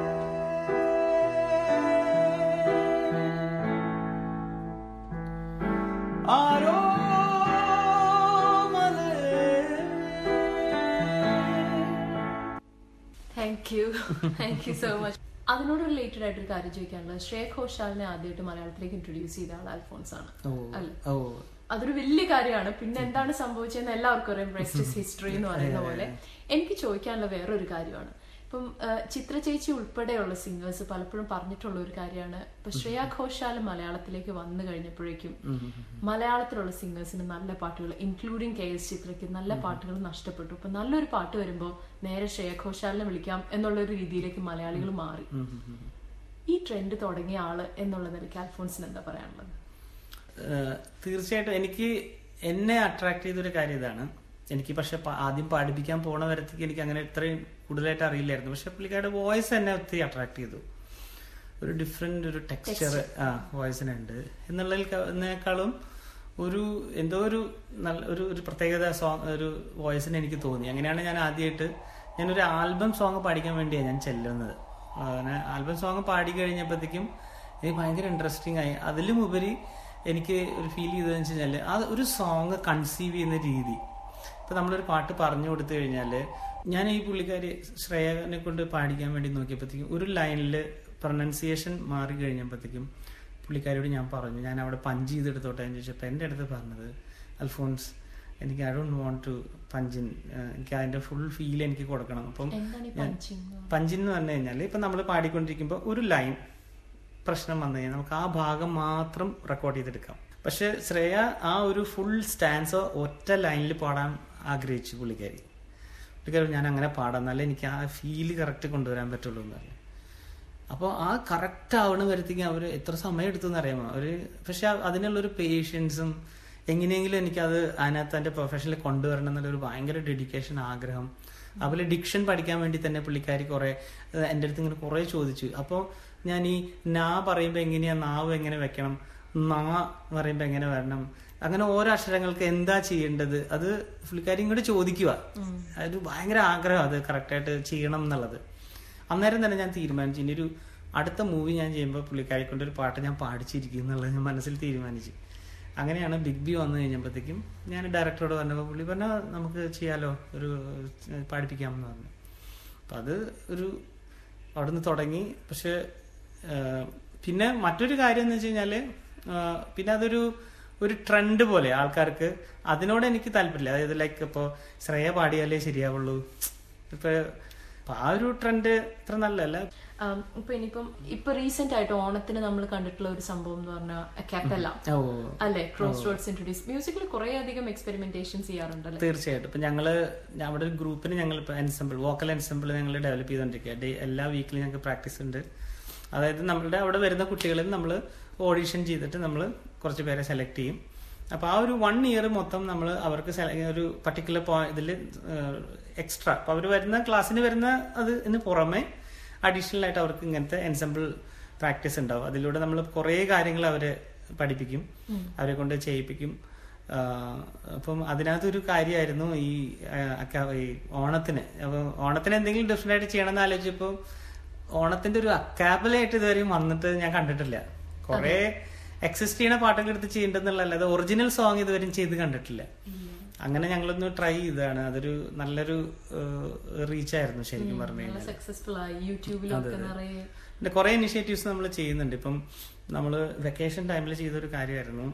താങ്ക് യു സോ മച്ച്. അതിനോട് റിലേറ്റഡ് ആയിട്ടൊരു കാര്യം ചോദിക്കാനുള്ളത്, ശ്രേയ ഘോഷാലിനെ ആദ്യമായിട്ട് മലയാളത്തിലേക്ക് ഇൻട്രൊഡ്യൂസ് ചെയ്ത ആൾ അൽഫോൺസ് ആണ് അല്ലേ? അതൊരു വലിയ കാര്യമാണ്. പിന്നെ എന്താണ് സംഭവിച്ചതെന്ന് എല്ലാവർക്കും അറിയാം, റെസ്റ്റ് ഇസ് ഹിസ്റ്ററി എന്ന് പറയുന്ന പോലെ. എനിക്ക് ചോദിക്കാനുള്ള വേറൊരു കാര്യമാണ്, ഇപ്പം ചിത്ര ചേച്ചി ഉൾപ്പെടെയുള്ള സിംഗേഴ്സ് പലപ്പോഴും പറഞ്ഞിട്ടുള്ള ഒരു കാര്യമാണ്, ഇപ്പൊ ശ്രേയ ഘോഷാൽ മലയാളത്തിലേക്ക് വന്നു കഴിഞ്ഞപ്പോഴേക്കും മലയാളത്തിലുള്ള സിംഗേഴ്സിന് നല്ല പാട്ടുകൾ, ഇൻക്ലൂഡിങ് KS ചിത്രയ്ക്ക് നല്ല പാട്ടുകൾ നഷ്ടപ്പെട്ടു. ഇപ്പൊ നല്ലൊരു പാട്ട് വരുമ്പോൾ നേരെ ശ്രേയ ഘോഷാലിനെ വിളിക്കാം എന്നുള്ളൊരു രീതിയിലേക്ക് മലയാളികൾ മാറി. ഈ ട്രെൻഡ് തുടങ്ങിയ ആള് എന്നുള്ള നിലയ്ക്ക് അൽഫോൺസിന് എന്താ പറയാനുള്ളത്? തീർച്ചയായിട്ടും എന്നെ അട്രാക്ട് ചെയ്തൊരു കാര്യം ഇതാണ്. എനിക്ക് പക്ഷെ ആദ്യം പാടിപ്പിക്കാൻ പോണ വരത്തേക്ക് എനിക്ക് അങ്ങനെ ഇത്രയും കൂടുതലായിട്ട് അറിയില്ലായിരുന്നു. പക്ഷെ പുള്ളിക്കാരുടെ വോയിസ് എന്നെ ഒത്തിരി അട്രാക്ട് ചെയ്തു. ഒരു ഡിഫറെന്റ് ഒരു ടെക്സ്ചർ വോയിസിനുണ്ട് എന്നുള്ളതിനേക്കാളും എന്തോ ഒരു നല്ല ഒരു പ്രത്യേകത ഒരു വോയിസിന് എനിക്ക് തോന്നി. അങ്ങനെയാണ് ഞാൻ ആദ്യമായിട്ട് ഞാനൊരു ആൽബം സോങ് പാടിക്കാൻ വേണ്ടിയാണ് ഞാൻ ചെല്ലുന്നത്. ആൽബം സോങ് പാടി കഴിഞ്ഞപ്പോഴത്തേക്കും എനിക്ക് ഭയങ്കര ഇൻട്രസ്റ്റിംഗ് ആയി. അതിലും ഉപരി എനിക്ക് ഒരു ഫീൽ ചെയ്തതെന്ന് വെച്ച് കഴിഞ്ഞാൽ ആ ഒരു സോങ് കൺസീവ് ചെയ്യുന്ന രീതി. ഇപ്പൊ നമ്മളൊരു പാട്ട് പറഞ്ഞു കൊടുത്തു കഴിഞ്ഞാല്, ഞാൻ ഈ പുള്ളിക്കാരി ശ്രേയനെ കൊണ്ട് പാടിക്കാൻ വേണ്ടി നോക്കിയപ്പോഴത്തേക്കും ഒരു ലൈനിൽ പ്രൊനൗൺസിയേഷൻ മാറി കഴിഞ്ഞപ്പോഴത്തേക്കും പുള്ളിക്കാരിയോട് ഞാൻ പറഞ്ഞു, ഞാൻ അവിടെ പഞ്ച് ചെയ്തെടുത്തോട്ടെ എന്ന് ചോദിച്ചപ്പോൾ എൻ്റെ അടുത്ത് പറഞ്ഞത്, അൽഫോൺസ് എനിക്ക് I don't want to punch in, എനിക്ക് അതിന്റെ ഫുൾ ഫീൽ എനിക്ക് കൊടുക്കണം. അപ്പം പഞ്ചിൻ എന്ന് പറഞ്ഞു കഴിഞ്ഞാൽ ഇപ്പൊ നമ്മൾ പാടിക്കൊണ്ടിരിക്കുമ്പോൾ ഒരു ലൈൻ പ്രശ്നം വന്നു കഴിഞ്ഞാൽ നമുക്ക് ആ ഭാഗം മാത്രം റെക്കോർഡ് ചെയ്തെടുക്കാം. പക്ഷെ ശ്രേയ ആ ഒരു ഫുൾ സ്റ്റാൻസോ ഒറ്റ ലൈനിൽ പാടാൻ ആഗ്രഹിച്ചു പുള്ളിക്കാരി. ഞാൻ അങ്ങനെ പാടാം, എന്നാലേ എനിക്ക് ആ ഫീല് കറക്റ്റ് കൊണ്ടുവരാൻ പറ്റുള്ളൂ എന്ന് പറഞ്ഞു. അപ്പോൾ ആ കറക്റ്റ് ആവണ വരത്തേക്ക് അവർ എത്ര സമയം എടുത്തു എന്നറിയാമോ അവര്. പക്ഷെ അതിനുള്ളൊരു പേഷ്യൻസും എങ്ങനെയെങ്കിലും എനിക്കത് അതിനകത്ത് എൻ്റെ പ്രൊഫഷനിൽ കൊണ്ടുവരണം എന്നുള്ളൊരു ഭയങ്കര ഡെഡിക്കേഷൻ, ആഗ്രഹം. അതുപോലെ ഡിക്ഷൻ പഠിക്കാൻ വേണ്ടി തന്നെ പുള്ളിക്കാരി എൻ്റെ അടുത്ത് ഇങ്ങനെ കുറെ ചോദിച്ചു. അപ്പോൾ ഞാൻ ഈ നാ പറയുമ്പോൾ എങ്ങനെയാ നാവ് എങ്ങനെ വെക്കണം, നാ പറയുമ്പോൾ എങ്ങനെ വരണം, അങ്ങനെ ഓരോ അക്ഷരങ്ങൾക്ക് എന്താ ചെയ്യേണ്ടത്, അത് പുള്ളിക്കാരി ഇങ്ങോട്ട് ചോദിക്കുക. അതൊരു ഭയങ്കര ആഗ്രഹം അത് കറക്റ്റായിട്ട് ചെയ്യണം എന്നുള്ളത്. അന്നേരം തന്നെ ഞാൻ തീരുമാനിച്ചു, ഇനി ഒരു അടുത്ത മൂവി ഞാൻ ചെയ്യുമ്പോൾ പുള്ളിക്കാരി കൊണ്ടൊരു പാട്ട് ഞാൻ പാടിച്ചിരിക്കും എന്നുള്ളത് ഞാൻ മനസ്സിൽ തീരുമാനിച്ചു. അങ്ങനെയാണ് ബിഗ് ബി വന്നു കഴിഞ്ഞപ്പോഴത്തേക്കും ഞാൻ ഡയറക്ടറോട് പറഞ്ഞപ്പോൾ പുള്ളി പറഞ്ഞാൽ നമുക്ക് ചെയ്യാലോ, ഒരു പാടിപ്പിക്കാമെന്ന് പറഞ്ഞു. അപ്പം അത് അവിടുന്ന് തുടങ്ങി. പക്ഷെ പിന്നെ മറ്റൊരു കാര്യം എന്ന് വെച്ച് കഴിഞ്ഞാല് പിന്നെ അതൊരു ട്രെൻഡ് പോലെ ആൾക്കാർക്ക് അതിനോട് എനിക്ക് താല്പര്യമില്ല. അതായത് ലൈക്ക് ഇപ്പൊ ശ്രേയ പാടിയാലേ ശരിയാവുള്ളൂ, ആ ഒരു ട്രെൻഡ് അത്ര നല്ലതല്ല. ഇപ്പൊ റീസെന്റ് ആയിട്ട് ഓണത്തിന് നമ്മൾ കണ്ടിട്ടുള്ള ഒരു സംഭവം എന്ന് പറഞ്ഞാൽ കാപ്പല്ല അല്ലെ, ക്രോസ് റോഡ്സ് ഇൻട്രൊഡ്യൂസ് മ്യൂസിക്കിൽ കുറെ അധികം എക്സ്പെരിമെന്റേഷൻസ് ചെയ്യാറുണ്ടല്ലോ. തീർച്ചയായിട്ടും. ഇപ്പൊ നമ്മുടെ ഒരു ഗ്രൂപ്പിന് ഞങ്ങൾ എൻസെമ്പിൾ, വോക്കൽ എൻസെമ്പിൾ ഞങ്ങൾ ഡെവലപ്പ് ചെയ്തോണ്ടിരിക്കുക. എല്ലാ വീക്കിലും ഞങ്ങൾക്ക് പ്രാക്ടീസ് ഉണ്ട്. അതായത് നമ്മളുടെ അവിടെ വരുന്ന കുട്ടികളിൽ നമ്മൾ ഓഡീഷൻ ചെയ്തിട്ട് നമ്മൾ കുറച്ച് പേരെ സെലക്ട് ചെയ്യും. അപ്പൊ ആ ഒരു 1 ഇയർ മൊത്തം നമ്മൾ അവർക്ക് ഒരു പർട്ടിക്കുലർ ഇതിൽ എക്സ്ട്രാ അവർ വരുന്ന ക്ലാസ്സിന് വരുന്ന അതിന് പുറമെ അഡീഷണൽ ആയിട്ട് അവർക്ക് ഇങ്ങനത്തെ എൻസെമ്പിൾ പ്രാക്ടീസ് ഉണ്ടാവും. അതിലൂടെ നമ്മൾ കുറേ കാര്യങ്ങൾ അവരെ പഠിപ്പിക്കും, അവരെ കൊണ്ട് ചെയ്യിപ്പിക്കും. അപ്പം അതിനകത്തൊരു കാര്യമായിരുന്നു ഈ ഓണത്തിന്. അപ്പൊ ഓണത്തിന് എന്തെങ്കിലും ഡിഫറെന്റ് ആയിട്ട് ചെയ്യണമെന്ന് ആലോചിച്ചപ്പോൾ ഓണത്തിന്റെ ഒരു അക്കാബലായിട്ട് ഇതുവരെയും വന്നിട്ട് ഞാൻ കണ്ടിട്ടില്ല. കുറെ എക്സിസ്റ്റ് ചെയ്യുന്ന പാട്ടുകൾ എടുത്ത് ചെയ്യേണ്ടതെന്നുള്ളതല്ലാതെ ഒറിജിനൽ സോങ് ഇതുവരെയും ചെയ്ത് കണ്ടിട്ടില്ല. അങ്ങനെ ഞങ്ങളൊന്ന് ട്രൈ ചെയ്തതാണ്. അതൊരു നല്ലൊരു റീച്ചായിരുന്നു ശരിക്കും പറഞ്ഞു കഴിഞ്ഞാൽ. പിന്നെ കുറെ ഇനിഷ്യേറ്റീവ്സ് നമ്മൾ ചെയ്യുന്നുണ്ട്. ഇപ്പം നമ്മള് വെക്കേഷൻ ടൈമിൽ ചെയ്തൊരു കാര്യമായിരുന്നു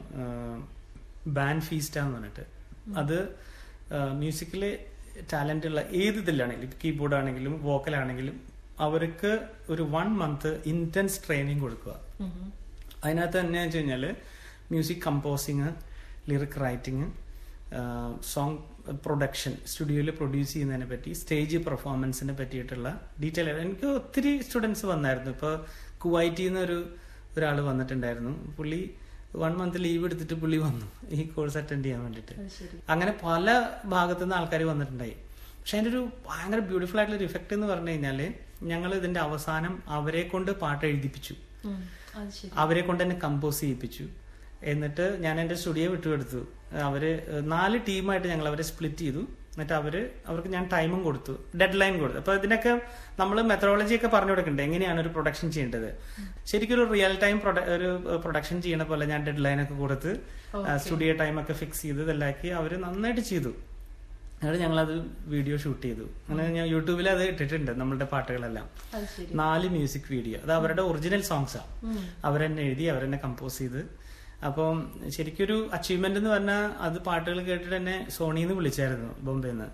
ബാൻഡ് ഫീസ്റ്റ് എന്ന് പറഞ്ഞിട്ട്. അത് മ്യൂസിക്കില് ടാലന്റ് ഉള്ള ഏത് ഇതിലാണെങ്കിലും, കീബോർഡ് ആണെങ്കിലും വോക്കൽ ആണെങ്കിലും അവർക്ക് ഒരു 1 month ഇന്റൻസ് ട്രെയിനിങ് കൊടുക്കുക. അതിനകത്ത് തന്നെ വെച്ച് കഴിഞ്ഞാൽ music composing, lyric writing, song production, സ്റ്റുഡിയോയിൽ പ്രൊഡ്യൂസ് ചെയ്യുന്നതിനെ പറ്റി, സ്റ്റേജ് പെർഫോമൻസിനെ പറ്റിയിട്ടുള്ള ഡീറ്റെയിൽ. എനിക്ക് ഒത്തിരി സ്റ്റുഡൻസ് വന്നായിരുന്നു. ഇപ്പോൾ കുവൈറ്റിൽ നിന്ന് ഒരാൾ വന്നിട്ടുണ്ടായിരുന്നു. പുള്ളി 1 month ലീവ് എടുത്തിട്ട് പുള്ളി വന്നു ഈ കോഴ്സ് അറ്റൻഡ് ചെയ്യാൻ വേണ്ടിയിട്ട്. അങ്ങനെ പല ഭാഗത്തുനിന്ന് ആൾക്കാർ വന്നിട്ടുണ്ടായി. പക്ഷെ അതിൻ്റെ ഒരു ഭയങ്കര ബ്യൂട്ടിഫുൾ ആയിട്ടുള്ള ഒരു ഇഫക്റ്റ് എന്ന് പറഞ്ഞു കഴിഞ്ഞാല് ഞങ്ങൾ ഇതിന്റെ അവസാനം അവരെ കൊണ്ട് പാട്ട് എഴുതിപ്പിച്ചു, അവരെ കൊണ്ട് തന്നെ കമ്പോസ് ചെയ്യിപ്പിച്ചു. എന്നിട്ട് ഞാൻ എന്റെ സ്റ്റുഡിയോ വിട്ടുകൊടുത്തു. അവര് 4 ടീമായിട്ട് ഞങ്ങൾ അവരെ സ്പ്ലിറ്റ് ചെയ്തു. എന്നിട്ട് അവർക്ക് ഞാൻ ടൈമും കൊടുത്തു, ഡെഡ് ലൈൻ കൊടുത്തു. അപ്പൊ ഇതിനൊക്കെ നമ്മൾ മെത്തഡോളജി ഒക്കെ പറഞ്ഞു കൊടുക്കണ്ടേ, എങ്ങനെയാണ് ഒരു പ്രൊഡക്ഷൻ ചെയ്യേണ്ടത്. ശരിക്കും ഒരു റിയൽ ടൈം ഒരു പ്രൊഡക്ഷൻ ചെയ്യണ പോലെ ഞാൻ ഡെഡ് ലൈൻ ഒക്കെ കൊടുത്ത് സ്റ്റുഡിയോ ടൈം ഒക്കെ ഫിക്സ് ചെയ്ത് ഇതെല്ലാക്കി അവര് നന്നായിട്ട് ചെയ്തു. എന്നിട്ട് ഞങ്ങളത് വീഡിയോ ഷൂട്ട് ചെയ്തു. അങ്ങനെ ഞാൻ യൂട്യൂബിൽ അത് ഇട്ടിട്ടുണ്ട് നമ്മളുടെ പാട്ടുകളെല്ലാം. 4 മ്യൂസിക് വീഡിയോ. അത് അവരുടെ ഒറിജിനൽ സോങ്സാണ്. അവരെന്നെ എഴുതി, അവരെന്നെ കമ്പോസ് ചെയ്ത്. അപ്പം ശരിക്കൊരു അച്ചീവ്മെന്റ് എന്ന് പറഞ്ഞാൽ അത് പാട്ടുകൾ കേട്ടിട്ട് എന്നെ സോണിന്ന് വിളിച്ചായിരുന്നു, ബോംബെന്ന്.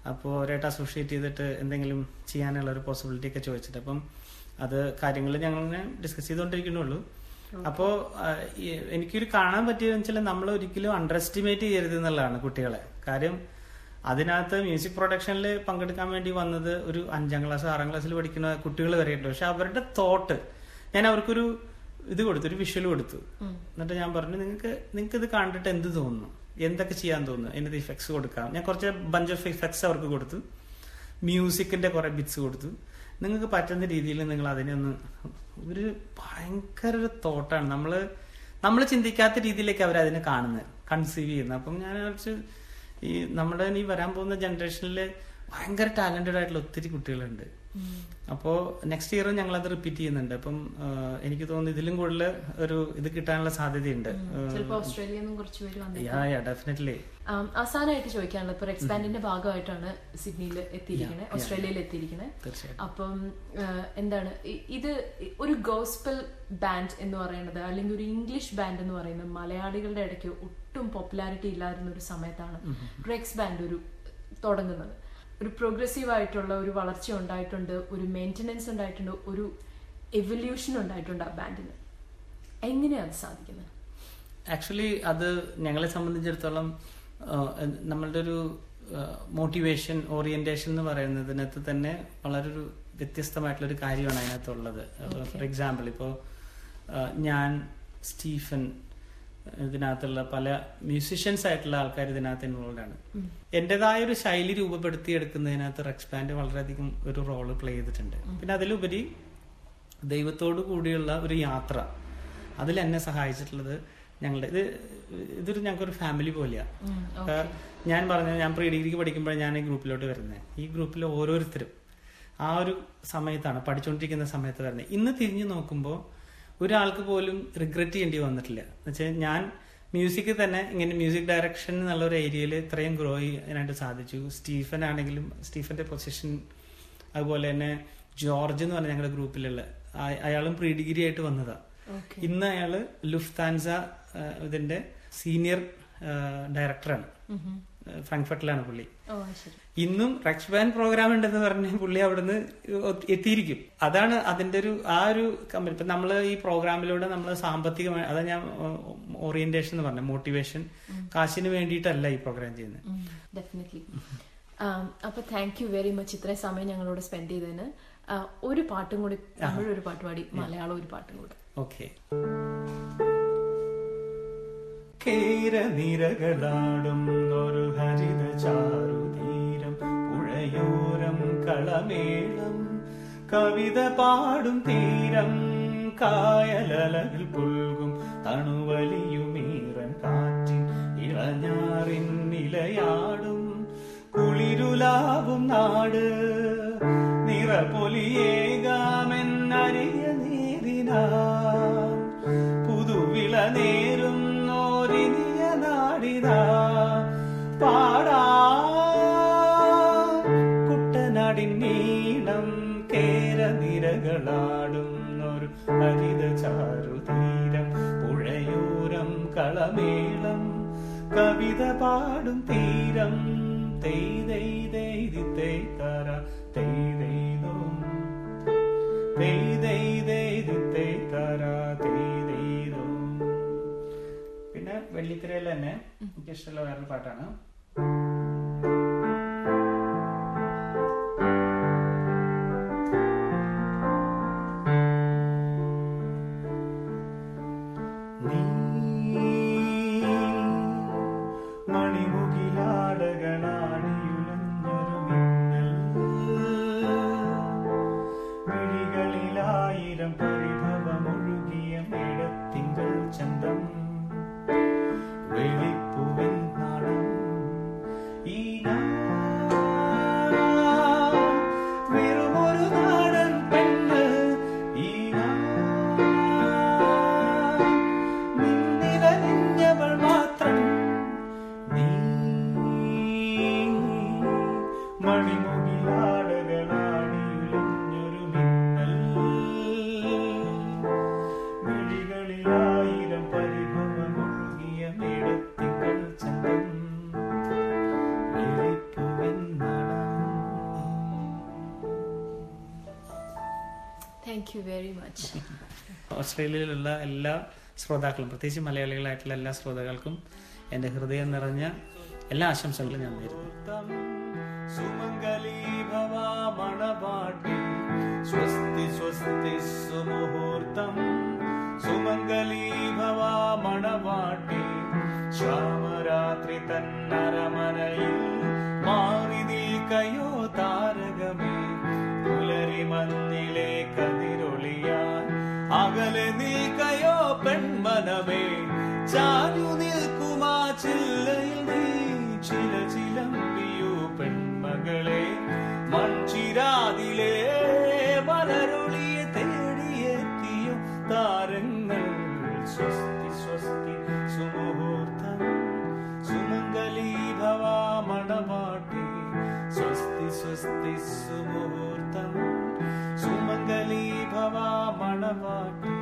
അപ്പോൾ അവരായിട്ട് അസോസിയേറ്റ് ചെയ്തിട്ട് എന്തെങ്കിലും ചെയ്യാനുള്ള ഒരു പോസിബിലിറ്റി ഒക്കെ ചോദിച്ചിട്ട്, അപ്പം അത് കാര്യങ്ങൾ ഞങ്ങൾ ഡിസ്കസ് ചെയ്തുകൊണ്ടിരിക്കുന്നുള്ളൂ. അപ്പോൾ എനിക്കൊരു കാണാൻ പറ്റിയെന്ന് വെച്ചാൽ നമ്മൾ ഒരിക്കലും അണ്ടർ എസ്റ്റിമേറ്റ് ചെയ്യരുത് എന്നുള്ളതാണ് കുട്ടികളെ. കാര്യം അതിനകത്ത് മ്യൂസിക് പ്രൊഡക്ഷനിൽ പങ്കെടുക്കാൻ വേണ്ടി വന്നത് ഒരു 5ാം ക്ലാസ് 6ാം ക്ലാസ്സിൽ പഠിക്കുന്ന കുട്ടികൾ വരെയുണ്ട്. പക്ഷെ അവരുടെ തോട്ട് ഞാൻ അവർക്കൊരു ഇത് കൊടുത്തു, ഒരു വിഷ്വൽ കൊടുത്തു. എന്നിട്ട് ഞാൻ പറഞ്ഞു, നിങ്ങൾക്ക് ഇത് കണ്ടിട്ട് എന്ത് തോന്നുന്നു, എന്തൊക്കെ ചെയ്യാൻ തോന്നുന്നു, അതിൻ്റെ ഇഫക്ട്സ് കൊടുക്കാം. ഞാൻ കുറച്ച് ബഞ്ച് ഓഫ് ഇഫക്ട്സ് അവർക്ക് കൊടുത്തു, മ്യൂസിക്കിന്റെ കുറെ ബിറ്റ്സ് കൊടുത്തു. നിങ്ങൾക്ക് പറ്റുന്ന രീതിയിൽ നിങ്ങൾ അതിനെ ഒന്ന്, ഒരു ഭയങ്കര ഒരു തോട്ടാണ്, നമ്മൾ ചിന്തിക്കാത്ത രീതിയിലേക്ക് അവരതിനെ കാണുന്നത്, കൺസീവ് ചെയ്യുന്നത്. അപ്പം ഞാൻ കുറച്ച് ഈ നമ്മുടെ ഈ വരാൻ പോകുന്ന ജനറേഷനിൽ ഭയങ്കര ടാലന്റഡ് ആയിട്ടുള്ള ഒത്തിരി കുട്ടികളുണ്ട്. അപ്പോൾ നെക്സ്റ്റ് ഇയർ ഞങ്ങളത് റിപ്പീറ്റ് ചെയ്യുന്നുണ്ട്. അപ്പം എനിക്ക് തോന്നുന്നു ഇതിലും കൂടുതൽ ഒരു ഇത് കിട്ടാനുള്ള സാധ്യതയുണ്ട്. ഡെഫിനറ്റ്ലി. അവസാനമായിട്ട് ചോദിക്കാനുള്ളത്, ഇപ്പൊ എക്സ്പാൻഡിന്റെ ഭാഗമായിട്ടാണ് സിഡ്നിയിൽ എത്തിയിരിക്കണേ, ഓസ്ട്രേലിയയിൽ എത്തിയിരിക്കണേ. അപ്പം എന്താണ് ഇത് ഒരു ഗോസ്പൽ ബാൻഡ് എന്ന് പറയുന്നത്, അല്ലെങ്കിൽ ഒരു ഇംഗ്ലീഷ് ബാൻഡ് എന്ന് പറയുന്നത് മലയാളികളുടെ ഇടയ്ക്ക് ഒട്ടും പോപ്പുലാരിറ്റി ഇല്ലാതിരുന്ന ഒരു സമയത്താണ് റെക്സ് ബാൻഡ് ഒരു തുടങ്ങുന്നത്. ഒരു പ്രോഗ്രസീവ് ആയിട്ടുള്ള ഒരു വളർച്ച ഉണ്ടായിട്ടുണ്ട്, ഒരു മെയിൻ്റനൻസ് ഉണ്ടായിട്ടുണ്ട്, ഒരു എവല്യൂഷൻ ഉണ്ടായിട്ടുണ്ട് ആ ബാൻഡിന്. എങ്ങനെയാണ് അത് സാധിക്കുന്നത്? ആക്ച്വലി അത് ഞങ്ങളെ സംബന്ധിച്ചിടത്തോളം നമ്മളുടെ ഒരു മോട്ടിവേഷൻ, ഓറിയന്റേഷൻ എന്ന് പറയുന്നതിനകത്ത് തന്നെ വളരെ ഒരു വ്യത്യസ്തമായിട്ടുള്ളൊരു കാര്യമാണ് അതിനകത്തുള്ളത്. ഫോർ എക്സാമ്പിൾ, ഇപ്പോൾ ഞാൻ, സ്റ്റീഫൻ, ഇതിനകത്തുള്ള പല മ്യൂസിഷ്യൻസ് ആയിട്ടുള്ള ആൾക്കാർ ഇതിനകത്ത് ഇൻവോൾവ് ആണ്. എന്റേതായ ഒരു ശൈലി രൂപപ്പെടുത്തിയെടുക്കുന്നതിനകത്ത് റെക്സ് ബാൻഡ് വളരെയധികം ഒരു റോള് പ്ലേ ചെയ്തിട്ടുണ്ട്. പിന്നെ അതിലുപരി ദൈവത്തോടു കൂടിയുള്ള ഒരു യാത്ര, അതിൽ എന്നെ സഹായിച്ചിട്ടുള്ളത് ഞങ്ങളുടെ ഇതൊരു ഞങ്ങൾക്കൊരു ഫാമിലി പോലെയാണ്. ഞാൻ പറഞ്ഞത്, ഞാൻ പ്രീ ഡിഗ്രിക്ക് പഠിക്കുമ്പോൾ ഞാൻ ഈ ഗ്രൂപ്പിലോട്ട് വരുന്നത്. ഈ ഗ്രൂപ്പിൽ ഓരോരുത്തരും ആ ഒരു സമയത്താണ്, പഠിച്ചുകൊണ്ടിരിക്കുന്ന സമയത്ത് വരുന്നത്. ഇന്ന് തിരിഞ്ഞു നോക്കുമ്പോൾ ഒരാൾക്ക് പോലും റിഗ്രറ്റ് ചെയ്യേണ്ടി വന്നിട്ടില്ല. എന്നുവെച്ചാൽ ഞാൻ മ്യൂസിക്കിൽ തന്നെ ഇങ്ങനെ മ്യൂസിക് ഡയറക്ഷൻ എന്നുള്ള ഒരു ഏരിയയിൽ ഇത്രയും ഗ്രോ ചെയ്യാനായിട്ട് സാധിച്ചു. സ്റ്റീഫൻ ആണെങ്കിലും സ്റ്റീഫന്റെ പൊസിഷൻ, അതുപോലെ തന്നെ ജോർജ് എന്ന് പറഞ്ഞ ഞങ്ങളുടെ ഗ്രൂപ്പിലുള്ള അയാളും പ്രീ ഡിഗ്രി ആയിട്ട് വന്നതാ. ഇന്ന് അയാള് ലുഫ്താൻസ ഇതിന്റെ സീനിയർ ഡയറക്ടറാണ്. ഫ്രാങ്ക്ഫർട്ടിലാണ് പുള്ളി. ഇന്നും റെക്സ് ബാൻഡ് പ്രോഗ്രാം ഉണ്ടെന്ന് പറഞ്ഞ് പുള്ളി അവിടുന്ന് എത്തിയിരിക്കും. അതാണ് അതിന്റെ ഒരു ആ ഒരു കമ്പനി. ഇപ്പൊ നമ്മള് ഈ പ്രോഗ്രാമിലൂടെ നമ്മൾ സാമ്പത്തികമായി, അതാ ഞാൻ ഓറിയന്റേഷൻ എന്ന് പറഞ്ഞ മോട്ടിവേഷൻ, കാശിന് വേണ്ടിയിട്ടല്ല ഈ പ്രോഗ്രാം ചെയ്യുന്നത്. ഡെഫിനറ്റ്ലി. അപ്പൊ താങ്ക് യു വെരി മച്ച് ഇത്രയും സമയം ഞങ്ങളോട് സ്പെൻഡ് ചെയ്തതിന്. ഒരു പാട്ടും കൂടി, തമിഴ് ഒരു പാട്ട് പാടി, മലയാളം ഒരു പാട്ടും കൂടി. ഓക്കെ. കേരനിരകളാടും ഒരു ഹരിത ചാരുതീരം, പുഴയോരം കളമേളം, കവിത പാടും തീരം, കായലലകൾ പുൽകും തണുവലിയുമീറൻ കാറ്റിൻ ഇളഞ്ഞാറിൻ നിലയാടും, കുളിരുലാവും നാട് നിറപൊലിയേകാമെന്നറിയ നേരിനാ, പുതുവിള നേരും നോരിനിയ നാടിനാ പാടാ, കുട്ടനാടിൻ നീളം കേരനിരകളാടുന്നൊരു ഹരിത ചാരുതീരം, പുഴയോരം കളമേളം, കവിത പാടും തീരം, തെയ്തെയ്തെയ്തി തെയ്തര തെയ്തെയ്തോ തെയ്തെയ്തെയ്തി തെയ്തര തെയ്തെയ്തോ. പിന്നെ വെള്ളിത്തിരയിൽ തന്നെ എനിക്ക് ഇഷ്ടമുള്ള വേറൊരു പാട്ടാണ്. Thank you very much. ഓസ്ട്രേലിയയിലുള്ള എല്ലാ ശ്രോതാക്കളും, പ്രത്യേകിച്ച് മലയാളികളായിട്ടുള്ള എല്ലാ ശ്രോതാക്കൾക്കും എൻ്റെ ഹൃദയം നിറഞ്ഞ എല്ലാ ആശംസകളും ഞാൻ നേരുന്നു. സുമംഗലീ ഭവ മണവാട്ടി സ്വസ്തി സ്വസ്തി സുമുഹൂർത്തം. സുമംഗലീ ഭവ മണവാട്ടി ശ്യാമരാത്രി തന്നരമനയിൽ മാറി നിൽക്കയോ താരകമേ. പുലരി മഞ്ഞിലെ കതിരൊളിയാൻ അകലെ നിൽക്കയോ പെൺമനമേ. ചാഞ്ഞു നിൽക്കുമാ ചില്ലയിൽ നീ ചില ചിലമ്പിയോ പെൺമകളെ. മൺചിരാതിലെ മലരൊളിയെ തേടിയെത്തിയോ താരങ്ങൾ. സ്വസ്തി സ്വസ്തി സുമുഹൂർത്തം. സുമംഗലീ ഭവ മണവാട്ടി സ്വസ്തി സ്വസ്തി സുമുഹൂർത്തം. സുമംഗലീ ഭവ മണവാട്ടി.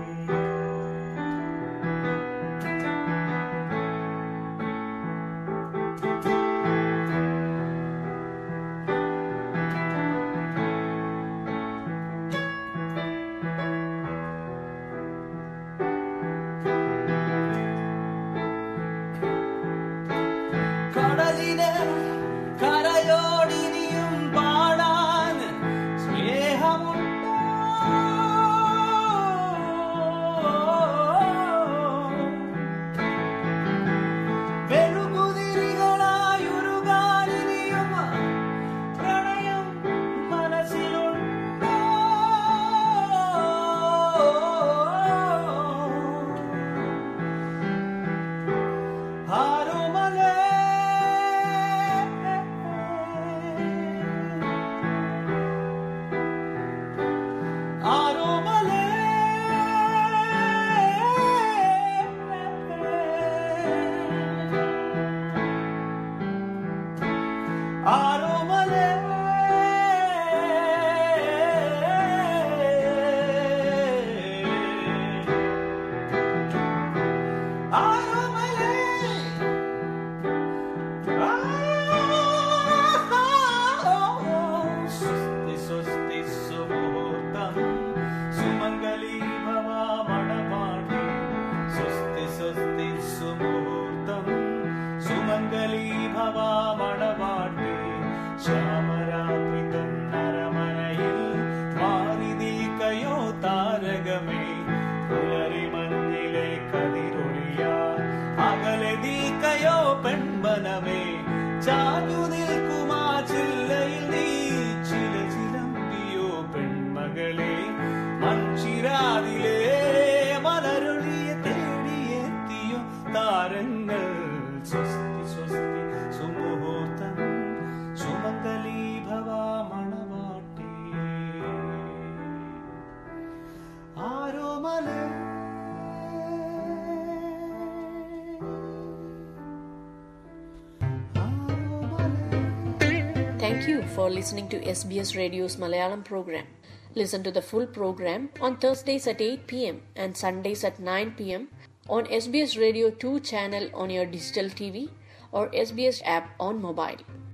കടലിന് കരയോടിനിയും പാടാൻ സ്നേഹമുണ്ടോ? വെറുകുതിരികളായുരുകാനിനിയും പ്രണയം മനസ്സിലുണ്ടോ? ആരോമലേ ആരോമലേ ആരോമലേ ആരോമലേ. സ്വസ്തി സ്വസ്തി സുമുഹൂർത്തം. സുമംഗലീ ഭവ മണവാട്ടി സ്വസ്തി സ്വസ്തി സുമുഹൂർത്തം. സുമംഗലീ ഭവ മണവാട്ടി ശ്യാമരാത്രി തന്നരമനയിൽ മാറി നിൽക്കയോ താരകമേ. പുലരി മഞ്ഞിലെ കതിരൊളിയാൻ അകലെ നിൽക്കയോ പെൺമനമേ. ചാഞ്ഞു നിൽക്കുമാ ചില്ലയിൽ നീ ചില ചിലമ്പിയോ പെൺമകളെ. മൺചിരാതിലെ മലരൊളിയെ തേടിയെത്തിയോ താരങ്ങൾ. സ്വസ്തി സ്വസ്തി സുമുഹൂർത്തം. സുമംഗലീ ഭവ മണവാട്ടി ആരോമലേ. Thank you for listening to SBS Radio's Malayalam program. Listen to the full program on Thursdays at 8 p.m. and Sundays at 9 p.m. on SBS Radio 2 channel on your digital TV or SBS app on mobile.